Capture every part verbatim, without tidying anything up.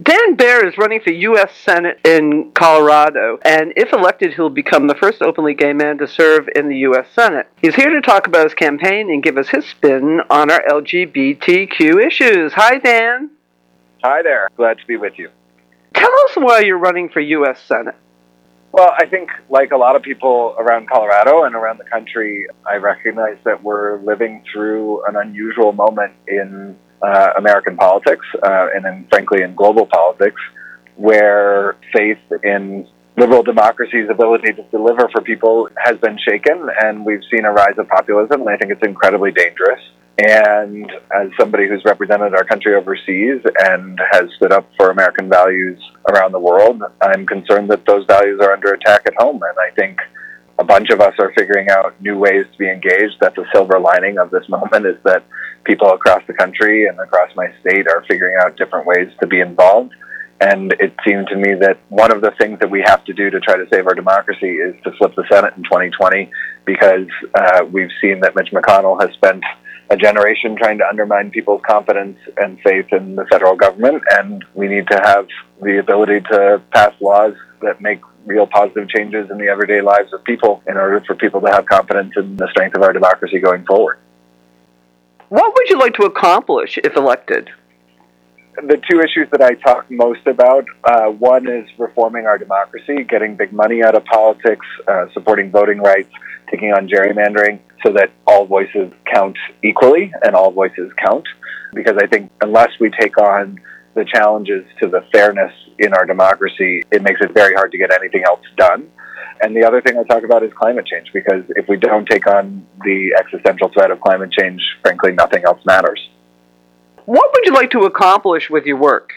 Dan Baer is running for U S Senate in Colorado, and if elected, he'll become the first openly gay man to serve in the U S Senate. He's here to talk about his campaign and give us his spin on our L G B T Q issues. Hi, Dan. Hi there. Glad to be with you. Tell us why you're running for U S Senate. Well, I think, like a lot of people around Colorado and around the country, I recognize that we're living through an unusual moment in uh, American politics, uh, and then, frankly, in global politics, where faith in liberal democracy's ability to deliver for people has been shaken, and we've seen a rise of populism, and I think it's incredibly dangerous. And as somebody who's represented our country overseas and has stood up for American values around the world, I'm concerned that those values are under attack at home. And I think a bunch of us are figuring out new ways to be engaged. That's a silver lining of this moment, is that people across the country and across my state are figuring out different ways to be involved. And it seemed to me that one of the things that we have to do to try to save our democracy is to flip the Senate in twenty twenty, because uh, we've seen that Mitch McConnell has spent a generation trying to undermine people's confidence and faith in the federal government, and we need to have the ability to pass laws that make real positive changes in the everyday lives of people in order for people to have confidence in the strength of our democracy going forward. What would you like to accomplish if elected? The two issues that I talk most about, uh, one is reforming our democracy, getting big money out of politics, uh, supporting voting rights, taking on gerrymandering so that all voices count equally and all voices count. Because I think unless we take on the challenges to the fairness in our democracy, it makes it very hard to get anything else done. And the other thing I talk about is climate change, because if we don't take on the existential threat of climate change, frankly, nothing else matters. What would you like to accomplish with your work?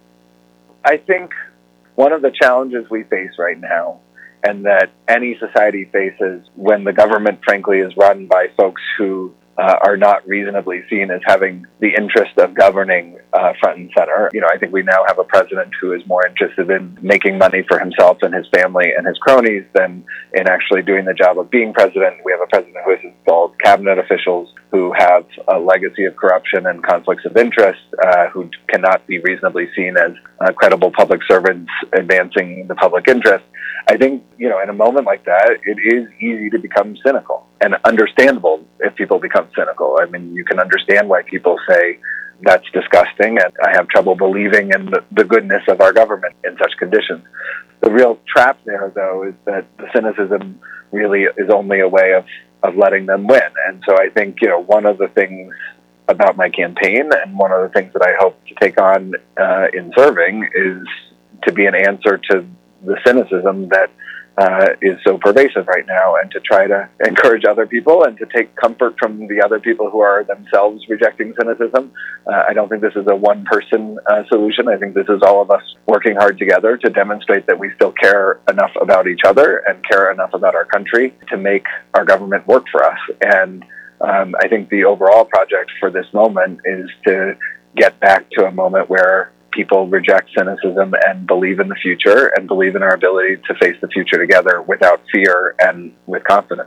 I think one of the challenges we face right now, and that any society faces when the government, frankly, is run by folks who uh, are not reasonably seen as having the interest of governing uh, front and center. You know, I think we now have a president who is more interested in making money for himself and his family and his cronies than in actually doing the job of being president. We have a president who has installed cabinet officials who have a legacy of corruption and conflicts of interest, uh, who cannot be reasonably seen as uh, credible public servants advancing the public interest. I think, you know, in a moment like that, it is easy to become cynical, and understandable if people become cynical. I mean, you can understand why people say that's disgusting, and I have trouble believing in the, the goodness of our government in such conditions. The real trap there, though, is that the cynicism really is only a way of, of letting them win. And so I think, you know, one of the things about my campaign, and one of the things that I hope to take on uh, in serving, is to be an answer to the cynicism that uh, is so pervasive right now, and to try to encourage other people and to take comfort from the other people who are themselves rejecting cynicism. Uh, I don't think this is a one-person uh, solution. I think this is all of us working hard together to demonstrate that we still care enough about each other and care enough about our country to make our government work for us. And um, I think the overall project for this moment is to get back to a moment where people reject cynicism and believe in the future and believe in our ability to face the future together without fear and with confidence.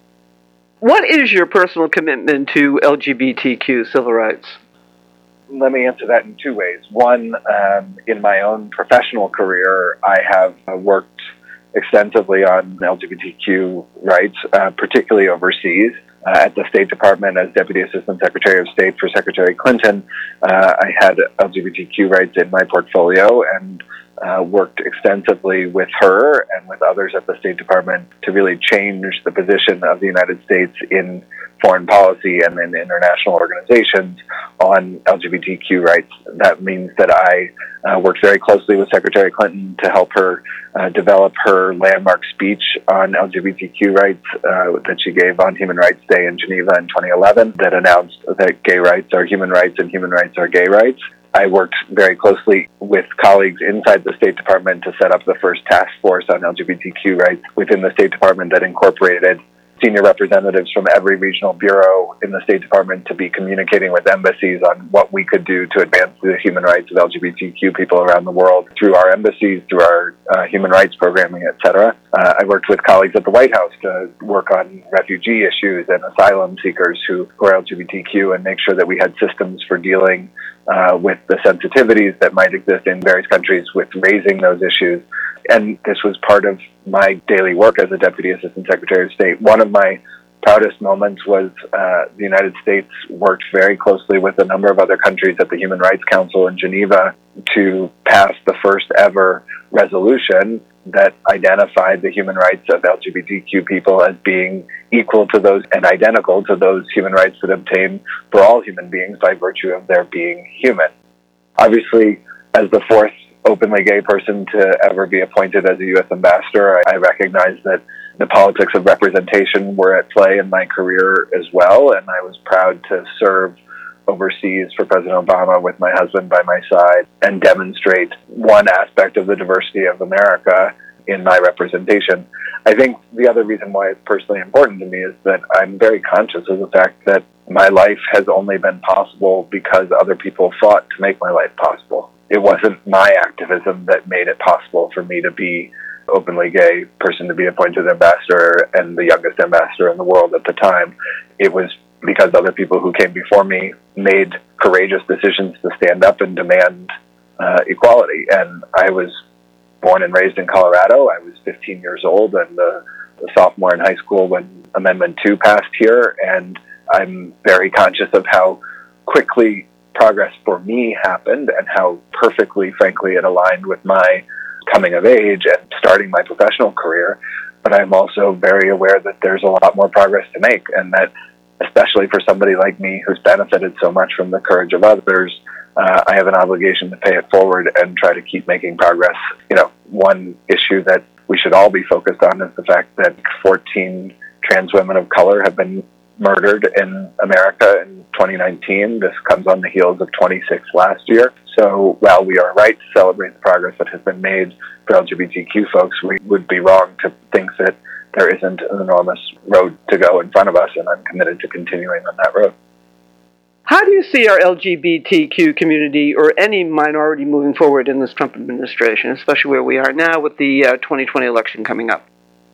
What is your personal commitment to L G B T Q civil rights? Let me answer that in two ways. One, um, in my own professional career, I have uh, worked extensively on L G B T Q rights, uh, particularly overseas. Uh, at the State Department as Deputy Assistant Secretary of State for Secretary Clinton, uh, I had L G B T Q rights in my portfolio, and uh, worked extensively with her and with others at the State Department to really change the position of the United States in foreign policy and in international organizations on L G B T Q rights. That means that I uh, worked very closely with Secretary Clinton to help her uh, develop her landmark speech on L G B T Q rights uh, that she gave on Human Rights Day in Geneva in twenty eleven, that announced that gay rights are human rights and human rights are gay rights. I worked very closely with colleagues inside the State Department to set up the first task force on L G B T Q rights within the State Department that incorporated senior representatives from every regional bureau in the State Department to be communicating with embassies on what we could do to advance the human rights of L G B T Q people around the world through our embassies, through our uh, human rights programming, et cetera. Uh, I worked with colleagues at the White House to work on refugee issues and asylum seekers who, who are L G B T Q and make sure that we had systems for dealing uh, with the sensitivities that might exist in various countries with raising those issues. And this was part of my daily work as a Deputy Assistant Secretary of State. One of my proudest moments was uh, the United States worked very closely with a number of other countries at the Human Rights Council in Geneva to pass the first ever resolution that identified the human rights of L G B T Q people as being equal to those and identical to those human rights that obtain for all human beings by virtue of their being human. Obviously, as the fourth openly gay person to ever be appointed as a U S ambassador, I, I recognize that the politics of representation were at play in my career as well, and I was proud to serve overseas for President Obama with my husband by my side and demonstrate one aspect of the diversity of America in my representation. I think the other reason why it's personally important to me is that I'm very conscious of the fact that my life has only been possible because other people fought to make my life possible. It wasn't my activism that made it possible for me to be openly gay person to be appointed ambassador and the youngest ambassador in the world at the time. It was because other people who came before me made courageous decisions to stand up and demand uh, equality. And I was born and raised in Colorado. I was fifteen years old and a, a sophomore in high school when Amendment two passed here. And I'm very conscious of how quickly progress for me happened and how perfectly, frankly, it aligned with my coming of age and starting my professional career. But I'm also very aware that there's a lot more progress to make, and that especially for somebody like me who's benefited so much from the courage of others, uh, I have an obligation to pay it forward and try to keep making progress. You know, one issue that we should all be focused on is the fact that fourteen trans women of color have been murdered in America in twenty nineteen. This comes on the heels of twenty-six last year. So while we are right to celebrate the progress that has been made for L G B T Q folks, we would be wrong to think that there isn't an enormous road to go in front of us, and I'm committed to continuing on that road. How do you see our L G B T Q community or any minority moving forward in this Trump administration, especially where we are now with the uh, twenty twenty election coming up?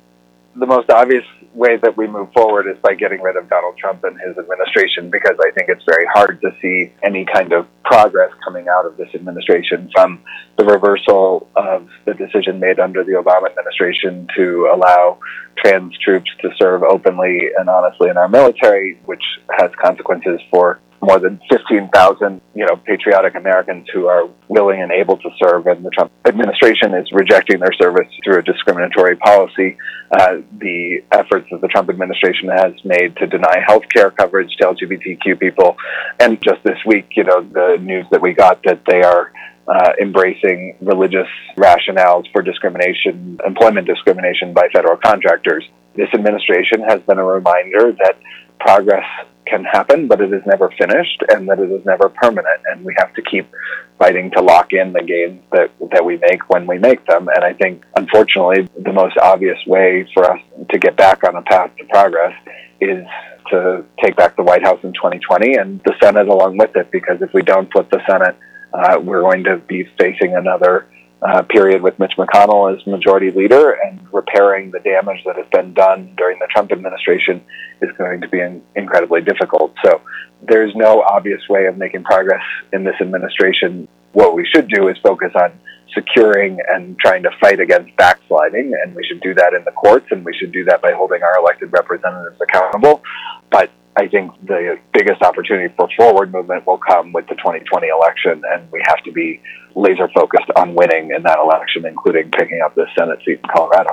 The most obvious way that we move forward is by getting rid of Donald Trump and his administration, because I think it's very hard to see any kind of progress coming out of this administration, from the reversal of the decision made under the Obama administration to allow trans troops to serve openly and honestly in our military, which has consequences for more than fifteen thousand, you know, patriotic Americans who are willing and able to serve, and the Trump administration is rejecting their service through a discriminatory policy. Uh, the efforts that the Trump administration has made to deny health care coverage to L G B T Q people, and just this week, you know, the news that we got that they are uh, embracing religious rationales for discrimination, employment discrimination by federal contractors. This administration has been a reminder that progress can happen, but it is never finished, and that it is never permanent, and we have to keep fighting to lock in the gains that that we make when we make them. And I think, unfortunately, the most obvious way for us to get back on a path to progress is to take back the White House in twenty twenty and the Senate along with it, because if we don't flip the Senate, uh, we're going to be facing another Uh, period with Mitch McConnell as majority leader, and repairing the damage that has been done during the Trump administration is going to be in, incredibly difficult. So there's no obvious way of making progress in this administration. What we should do is focus on securing and trying to fight against backsliding, and we should do that in the courts, and we should do that by holding our elected representatives accountable. But I think the biggest opportunity for forward movement will come with the twenty twenty election, and we have to be laser focused on winning in that election, including picking up this Senate seat in Colorado.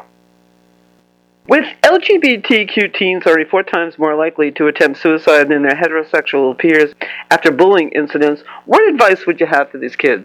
With L G B T Q teens already four times more likely to attempt suicide than their heterosexual peers after bullying incidents, what advice would you have for these kids?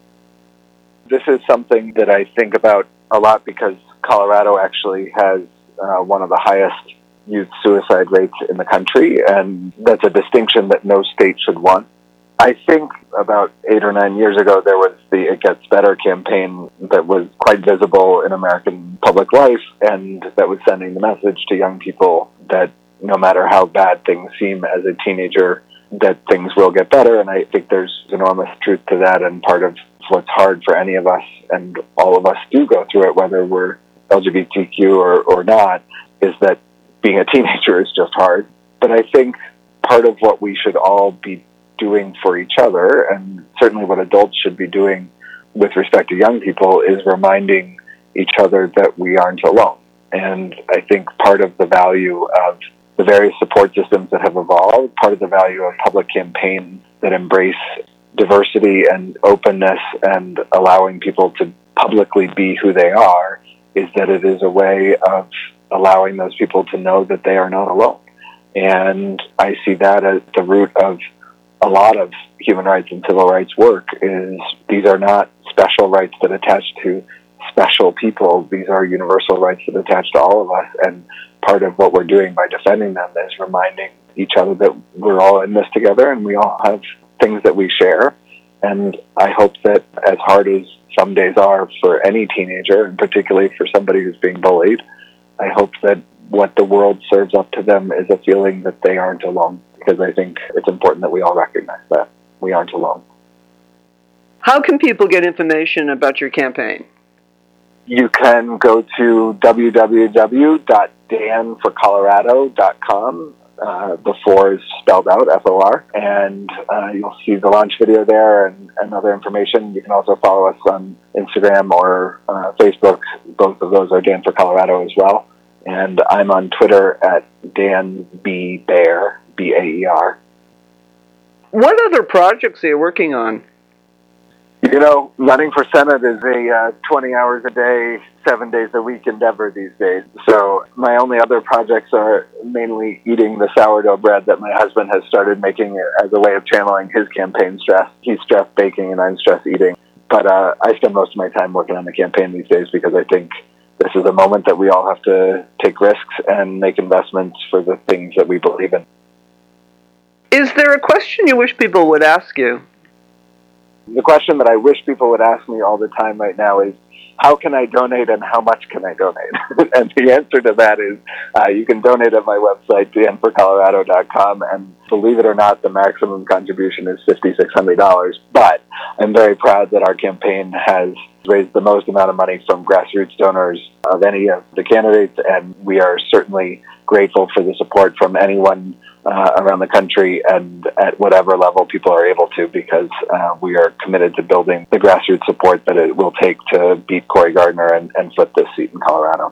This is something that I think about a lot, because Colorado actually has uh, one of the highest youth suicide rates in the country, and that's a distinction that no state should want. I think about eight or nine years ago, there was the It Gets Better campaign that was quite visible in American public life, and that was sending the message to young people that no matter how bad things seem as a teenager, that things will get better. And I think there's enormous truth to that, and part of what's hard for any of us, and all of us do go through it, whether we're L G B T Q or, or not, is that being a teenager is just hard. But I think part of what we should all be doing for each other, and certainly what adults should be doing with respect to young people, is reminding each other that we aren't alone. And I think part of the value of the various support systems that have evolved, part of the value of public campaigns that embrace diversity and openness and allowing people to publicly be who they are, is that it is a way of allowing those people to know that they are not alone. And I see that as the root of a lot of human rights and civil rights work. Is these are not special rights that attach to special people. These are universal rights that attach to all of us. And part of what we're doing by defending them is reminding each other that we're all in this together and we all have things that we share. And I hope that, as hard as some days are for any teenager, and particularly for somebody who's being bullied, I hope that what the world serves up to them is a feeling that they aren't alone, because I think it's important that we all recognize that we aren't alone. How can people get information about your campaign? You can go to w w w dot dan for colorado dot com. Uh, the four is spelled out, F O R, and uh, you'll see the launch video there and, and other information. You can also follow us on Instagram or uh, Facebook. Both of those are Dan for Colorado as well. And I'm on Twitter at Dan B. Bear, B A E R. What other projects are you working on? You know, running for Senate is a uh, twenty hours a day, seven days a week endeavor these days. So my only other projects are mainly eating the sourdough bread that my husband has started making as a way of channeling his campaign stress. He's stress baking and I'm stress eating. But uh, I spend most of my time working on the campaign these days because I think this is a moment that we all have to take risks and make investments for the things that we believe in. Is there a question you wish people would ask you? The question that I wish people would ask me all the time right now is, how can I donate and how much can I donate? And the answer to that is, uh, you can donate at my website, dan for colorado dot com, and believe it or not, the maximum contribution is five thousand six hundred dollars. But I'm very proud that our campaign has raised the most amount of money from grassroots donors of any of the candidates, and we are certainly grateful for the support from anyone uh, around the country and at whatever level people are able to, because uh, we are committed to building the grassroots support that it will take to beat Cory Gardner and, and flip this seat in Colorado.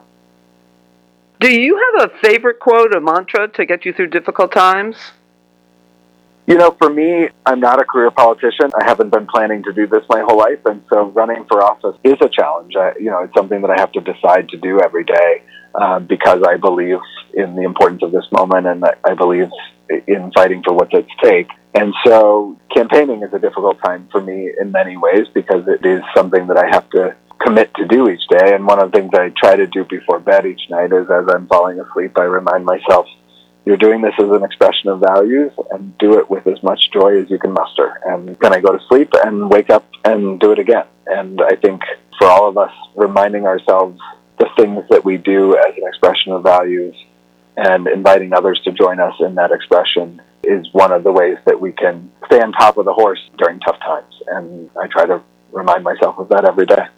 Do you have a favorite quote, a mantra to get you through difficult times? You know, for me, I'm not a career politician. I haven't been planning to do this my whole life, and so running for office is a challenge. I, you know, it's something that I have to decide to do every day uh, because I believe in the importance of this moment, and I, I believe in fighting for what's at stake. And so campaigning is a difficult time for me in many ways because it is something that I have to commit to do each day. And one of the things I try to do before bed each night is, as I'm falling asleep, I remind myself, you're doing this as an expression of values, and do it with as much joy as you can muster. And then I go to sleep and wake up and do it again. And I think for all of us, reminding ourselves the things that we do as an expression of values and inviting others to join us in that expression is one of the ways that we can stay on top of the horse during tough times. And I try to remind myself of that every day.